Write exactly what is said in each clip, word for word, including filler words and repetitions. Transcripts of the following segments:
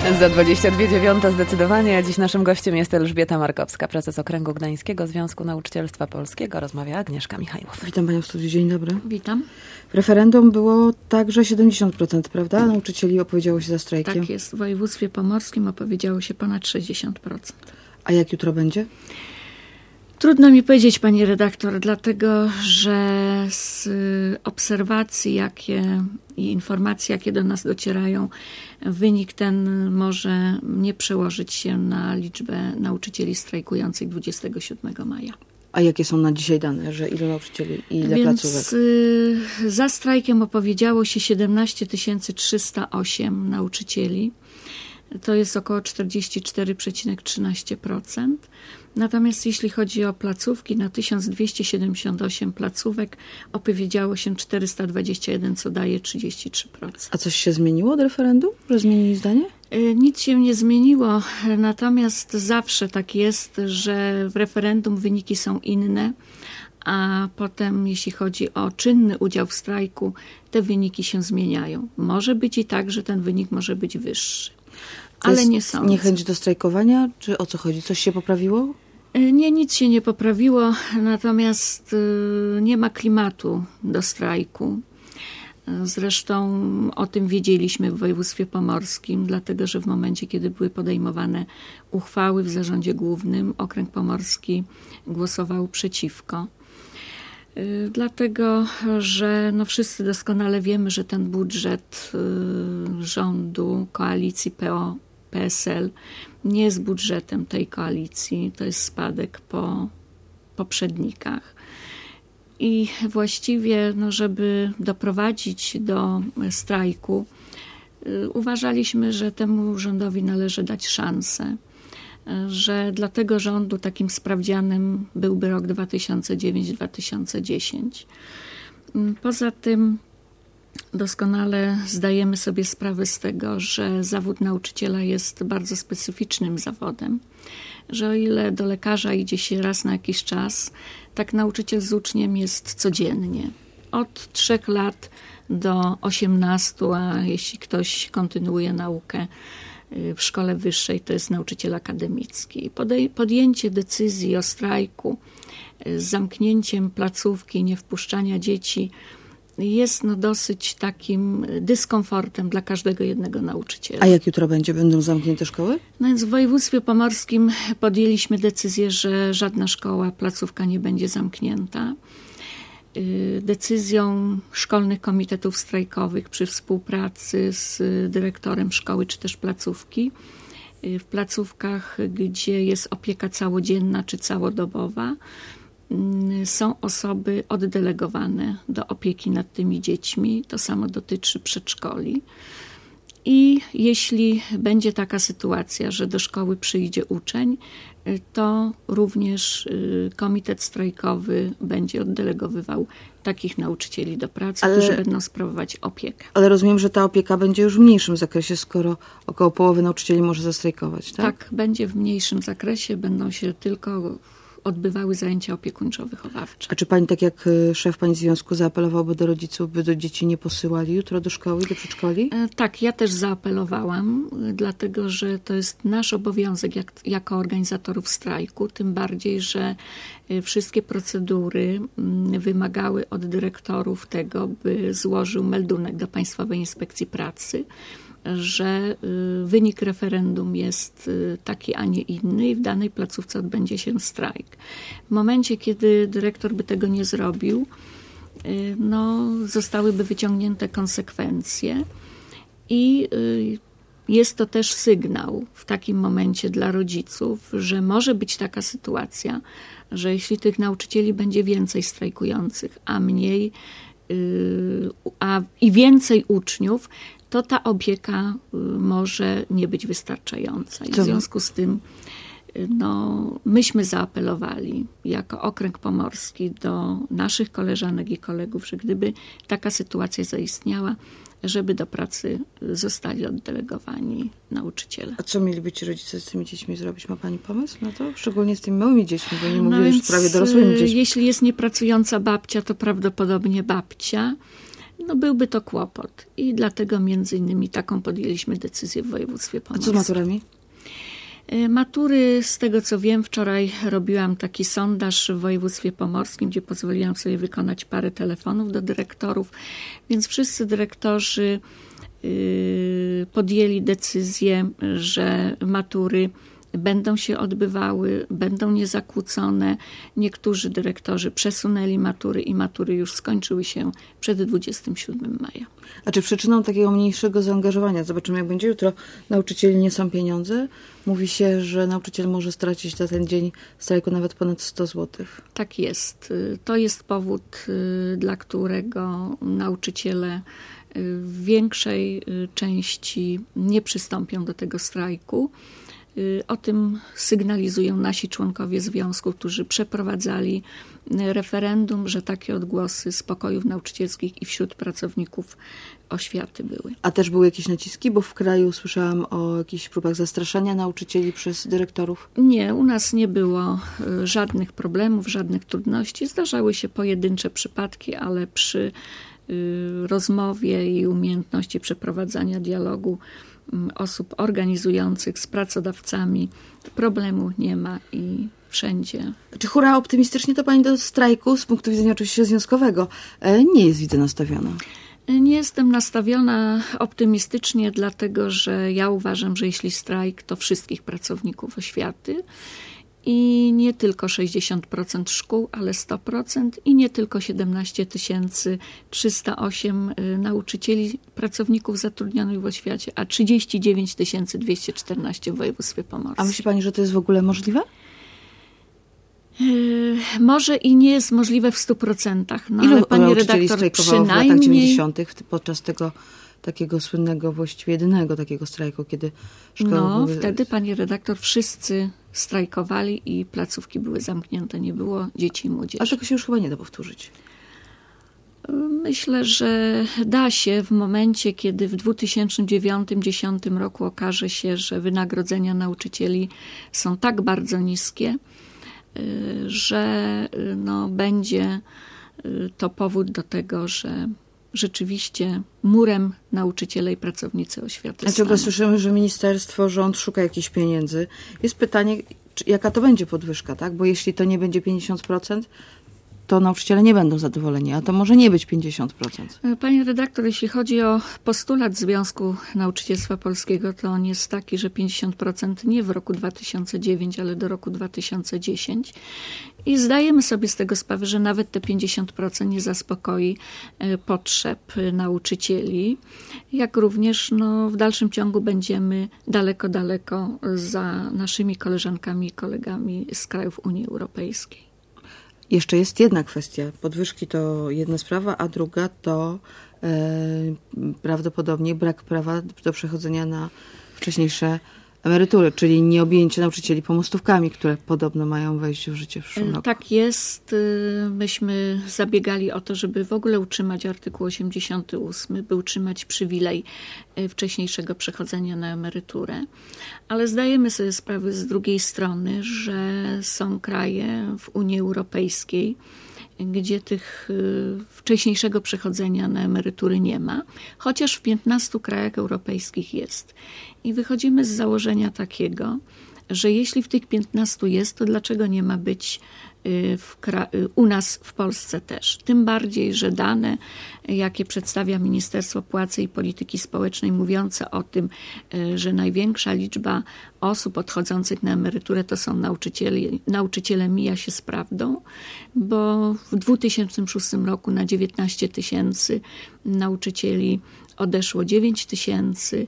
Za dwadzieścia dwie dziewiąta zdecydowanie, a dziś naszym gościem jest Elżbieta Markowska, prezes Okręgu Gdańskiego Związku Nauczycielstwa Polskiego. Rozmawia Agnieszka Michajłow. Witam Panią w studiu, dzień dobry. Witam. W referendum było także siedemdziesiąt procent, prawda? Nauczycieli opowiedziało się za strajkiem. Tak jest, w województwie pomorskim opowiedziało się ponad sześćdziesiąt procent. A jak jutro będzie? Trudno mi powiedzieć, pani redaktor, dlatego że z obserwacji jakie i informacji, jakie do nas docierają, wynik ten może nie przełożyć się na liczbę nauczycieli strajkujących dwudziestego siódmego maja. A jakie są na dzisiaj dane, że ilu nauczycieli i ile Więc placówek? y, za strajkiem opowiedziało się siedemnaście tysięcy trzysta osiem nauczycieli. To jest około czterdzieści cztery przecinek trzynaście procent. Natomiast jeśli chodzi o placówki, na tysiąc dwieście siedemdziesiąt osiem placówek opowiedziało się czterysta dwadzieścia jeden, co daje trzydzieści trzy procent. A coś się zmieniło od referendum? Że zmienili zdanie? Nic się nie zmieniło, natomiast zawsze tak jest, że w referendum wyniki są inne, a potem jeśli chodzi o czynny udział w strajku, te wyniki się zmieniają. Może być i tak, że ten wynik może być wyższy, To ale jest nie sądzę. niechęć do strajkowania? Czy o co chodzi? Coś się poprawiło? Nie, nic się nie poprawiło, natomiast y, nie ma klimatu do strajku. Zresztą o tym wiedzieliśmy w województwie pomorskim, dlatego że w momencie, kiedy były podejmowane uchwały w zarządzie głównym, Okręg Pomorski głosował przeciwko. Y, dlatego, że no wszyscy doskonale wiemy, że ten budżet y, rządu, koalicji P O P S L nie jest budżetem tej koalicji, to jest spadek po poprzednikach. I właściwie, no, żeby doprowadzić do strajku, y, uważaliśmy, że temu rządowi należy dać szansę, y, że dla tego rządu takim sprawdzianem byłby rok dwa tysiące dziewiąty do dwa tysiące dziesiątego. Y, poza tym doskonale zdajemy sobie sprawę z tego, że zawód nauczyciela jest bardzo specyficznym zawodem, że o ile do lekarza idzie się raz na jakiś czas, tak nauczyciel z uczniem jest codziennie. Od trzech lat do osiemnastu, a jeśli ktoś kontynuuje naukę w szkole wyższej, to jest nauczyciel akademicki. Podjęcie decyzji o strajku z zamknięciem placówki, niewpuszczania dzieci jest no dosyć takim dyskomfortem dla każdego jednego nauczyciela. A jak jutro będzie? Będą zamknięte szkoły? No więc w województwie pomorskim podjęliśmy decyzję, że żadna szkoła, placówka nie będzie zamknięta. Decyzją szkolnych komitetów strajkowych przy współpracy z dyrektorem szkoły czy też placówki, w placówkach, gdzie jest opieka całodzienna czy całodobowa, są osoby oddelegowane do opieki nad tymi dziećmi. To samo dotyczy przedszkoli. I jeśli będzie taka sytuacja, że do szkoły przyjdzie uczeń, to również komitet strajkowy będzie oddelegowywał takich nauczycieli do pracy, ale, którzy będą sprawować opiekę. Ale rozumiem, że ta opieka będzie już w mniejszym zakresie, skoro około połowy nauczycieli może zastrajkować, tak? Tak, będzie w mniejszym zakresie, będą się tylko odbywały zajęcia opiekuńczo-wychowawcze. A czy pani, tak jak szef pani związku, zaapelowałby do rodziców, by do dzieci nie posyłali jutro do szkoły, do przedszkoli? Tak, ja też zaapelowałam, dlatego że to jest nasz obowiązek jak, jako organizatorów strajku, tym bardziej, że wszystkie procedury wymagały od dyrektorów tego, by złożył meldunek do Państwowej Inspekcji Pracy, że wynik referendum jest taki, a nie inny i w danej placówce odbędzie się strajk. W momencie, kiedy dyrektor by tego nie zrobił, no, zostałyby wyciągnięte konsekwencje i jest to też sygnał w takim momencie dla rodziców, że może być taka sytuacja, że jeśli tych nauczycieli będzie więcej strajkujących, a mniej a i więcej uczniów, to ta opieka może nie być wystarczająca. I w związku z tym no, myśmy zaapelowali jako Okręg Pomorski do naszych koleżanek i kolegów, że gdyby taka sytuacja zaistniała, żeby do pracy zostali oddelegowani nauczyciele. A co mieliby ci rodzice z tymi dziećmi zrobić? Ma pani pomysł na to? Szczególnie z tymi małymi dziećmi, bo nie mówię no już prawie dorosłymi dziećmi. Jeśli jest niepracująca babcia, to prawdopodobnie babcia. no byłby to kłopot. I dlatego między innymi taką podjęliśmy decyzję w województwie A pomorskim. co z maturami? Matury, z tego co wiem, wczoraj robiłam taki sondaż w województwie pomorskim, gdzie pozwoliłam sobie wykonać parę telefonów do dyrektorów, więc wszyscy dyrektorzy podjęli decyzję, że matury będą się odbywały, będą niezakłócone. Niektórzy dyrektorzy przesunęli matury i matury już skończyły się przed dwudziestego siódmego maja. A czy przyczyną takiego mniejszego zaangażowania, zobaczymy jak będzie jutro, nauczycieli nie są pieniądze? Mówi się, że nauczyciel może stracić na ten dzień strajku nawet ponad sto złotych. Tak jest. To jest powód, dla którego nauczyciele w większej części nie przystąpią do tego strajku. O tym sygnalizują nasi członkowie związku, którzy przeprowadzali referendum, że takie odgłosy z pokojów nauczycielskich i wśród pracowników oświaty były. A też były jakieś naciski, bo w kraju słyszałam o jakichś próbach zastraszania nauczycieli przez dyrektorów? Nie, u nas nie było żadnych problemów, żadnych trudności. Zdarzały się pojedyncze przypadki, ale przy rozmowie i umiejętności przeprowadzania dialogu osób organizujących z pracodawcami problemu nie ma i wszędzie. Czy hura optymistycznie to pani do strajku z punktu widzenia oczywiście związkowego nie jest, widzę, nastawiona? Nie jestem nastawiona optymistycznie, dlatego że ja uważam, że jeśli strajk, to wszystkich pracowników oświaty i nie tylko sześćdziesiąt procent szkół, ale sto procent i nie tylko siedemnaście tysięcy trzysta osiem nauczycieli, pracowników zatrudnionych w oświacie, a trzydzieści dziewięć tysięcy dwieście czternaście w województwie pomorskim. A myśli pani, że to jest w ogóle możliwe? Yy, może i nie jest możliwe w stu procentach, no Ilu ale pani nauczycieli redaktor strajkowało w latach przynajmniej... dziewięćdziesiątych podczas tego takiego słynnego, właściwie jedynego takiego strajku, kiedy szkoły No, były... wtedy pani redaktor wszyscy strajkowali i placówki były zamknięte, nie było dzieci i młodzieży. A tego się już chyba nie da powtórzyć. Myślę, że da się w momencie, kiedy w dwa tysiące dziewiątym do dwa tysiące dziesiątym roku okaże się, że wynagrodzenia nauczycieli są tak bardzo niskie, że no, będzie to powód do tego, że rzeczywiście murem nauczyciele i pracownicy oświaty A ciągle staną. słyszymy, że ministerstwo, rząd szuka jakichś pieniędzy. Jest pytanie, czy, jaka to będzie podwyżka, tak? Bo jeśli to nie będzie pięćdziesiąt procent, to nauczyciele nie będą zadowoleni, a to może nie być pięćdziesiąt procent. Pani redaktor, jeśli chodzi o postulat Związku Nauczycielstwa Polskiego, to on jest taki, że pięćdziesiąt procent nie w roku dwa tysiące dziewiątym, ale do roku dwa tysiące dziesiątego. I zdajemy sobie z tego sprawę, że nawet te pięćdziesiąt procent nie zaspokoi potrzeb nauczycieli, jak również no, w dalszym ciągu będziemy daleko, daleko za naszymi koleżankami i kolegami z krajów Unii Europejskiej. Jeszcze jest jedna kwestia. Podwyżki to jedna sprawa, a druga to e, prawdopodobnie brak prawa do przechodzenia na wcześniejsze emerytury, czyli nieobjęcie nauczycieli pomostówkami, które podobno mają wejść w życie w przyszłym roku. Tak jest. Myśmy zabiegali o to, żeby w ogóle utrzymać artykuł osiemdziesiąty ósmy, by utrzymać przywilej wcześniejszego przechodzenia na emeryturę. Ale zdajemy sobie sprawę z drugiej strony, że są kraje w Unii Europejskiej, gdzie tych wcześniejszego przechodzenia na emerytury nie ma, chociaż w piętnastu krajach europejskich jest. I wychodzimy z założenia takiego, że jeśli w tych piętnastu jest, to dlaczego nie ma być w kra- u nas w Polsce też? Tym bardziej, że dane, jakie przedstawia Ministerstwo Pracy i Polityki Społecznej, mówiące o tym, że największa liczba osób odchodzących na emeryturę to są nauczyciele, nauczyciele mija się z prawdą, bo w dwa tysiące szóstym roku na dziewiętnaście tysięcy nauczycieli odeszło dziewięć tysięcy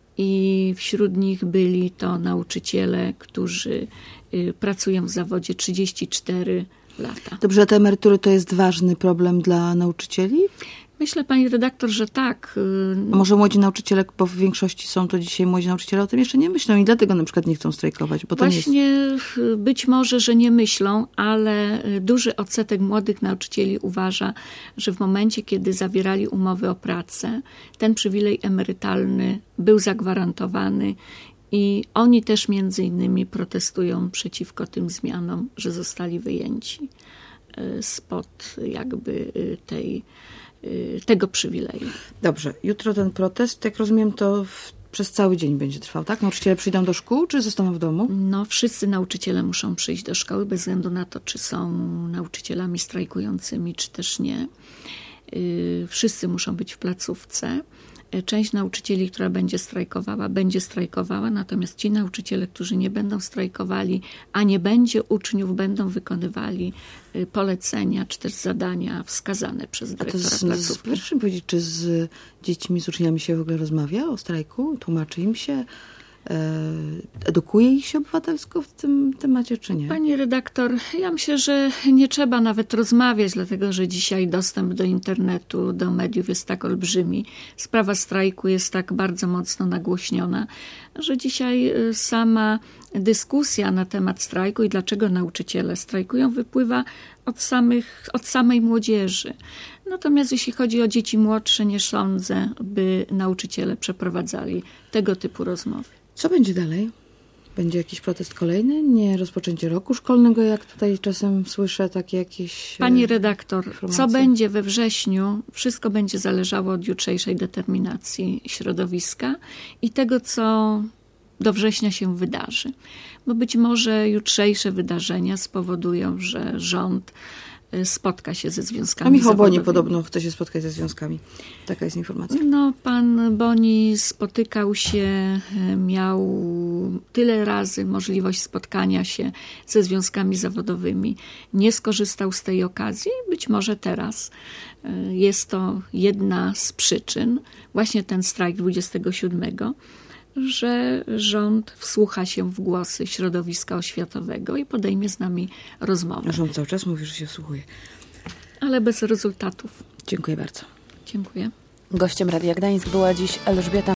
i wśród nich byli to nauczyciele, którzy pracują w zawodzie trzydzieści cztery lata. Dobrze, a te emerytury to jest ważny problem dla nauczycieli? Myślę, pani redaktor, że tak. A może młodzi nauczyciele, bo w większości są to dzisiaj młodzi nauczyciele, o tym jeszcze nie myślą i dlatego na przykład nie chcą strajkować, bo to Właśnie nie jest... być może, że nie myślą, ale duży odsetek młodych nauczycieli uważa, że w momencie, kiedy zawierali umowy o pracę, ten przywilej emerytalny był zagwarantowany i oni też między innymi protestują przeciwko tym zmianom, że zostali wyjęci spod jakby tej tego przywileju. Dobrze, jutro ten protest, jak rozumiem, to w, przez cały dzień będzie trwał, tak? Nauczyciele przyjdą do szkół, czy zostaną w domu? No, wszyscy nauczyciele muszą przyjść do szkoły, bez względu na to, czy są nauczycielami strajkującymi, czy też nie. Wszyscy muszą być w placówce. Część nauczycieli, która będzie strajkowała, będzie strajkowała, natomiast ci nauczyciele, którzy nie będą strajkowali, a nie będzie uczniów, będą wykonywali polecenia, czy też zadania wskazane przez dyrektora A to z, placówki. Proszę mi powiedzieć, czy z dziećmi, z uczniami się w ogóle rozmawia o strajku? Tłumaczy im się? Edukuje ich się obywatelsko w tym temacie, czy nie? Pani redaktor, ja myślę, że nie trzeba nawet rozmawiać, dlatego że dzisiaj dostęp do internetu, do mediów jest tak olbrzymi. Sprawa strajku jest tak bardzo mocno nagłośniona, że dzisiaj sama dyskusja na temat strajku i dlaczego nauczyciele strajkują wypływa od, samych, od samej młodzieży. Natomiast jeśli chodzi o dzieci młodsze, nie sądzę, by nauczyciele przeprowadzali tego typu rozmowy. Co będzie dalej? Będzie jakiś protest kolejny? Nie rozpoczęcie roku szkolnego, jak tutaj czasem słyszę takie jakieś Pani redaktor, informacje? Co będzie we wrześniu, wszystko będzie zależało od jutrzejszej determinacji środowiska i tego, co do września się wydarzy. Bo być może jutrzejsze wydarzenia spowodują, że rząd spotka się ze związkami A Michał zawodowymi. Boni podobno chce się spotkać ze związkami. Taka jest informacja. No, pan Boni spotykał się, miał tyle razy możliwość spotkania się ze związkami zawodowymi. Nie skorzystał z tej okazji. Być może teraz jest to jedna z przyczyn, właśnie ten strajk dwudziestego siódmego, że rząd wsłucha się w głosy środowiska oświatowego i podejmie z nami rozmowę. Rząd cały czas mówi, że się wsłuchuje. Ale bez rezultatów. Dziękuję bardzo. Dziękuję. Gościem Radia Gdańsk była dziś Elżbieta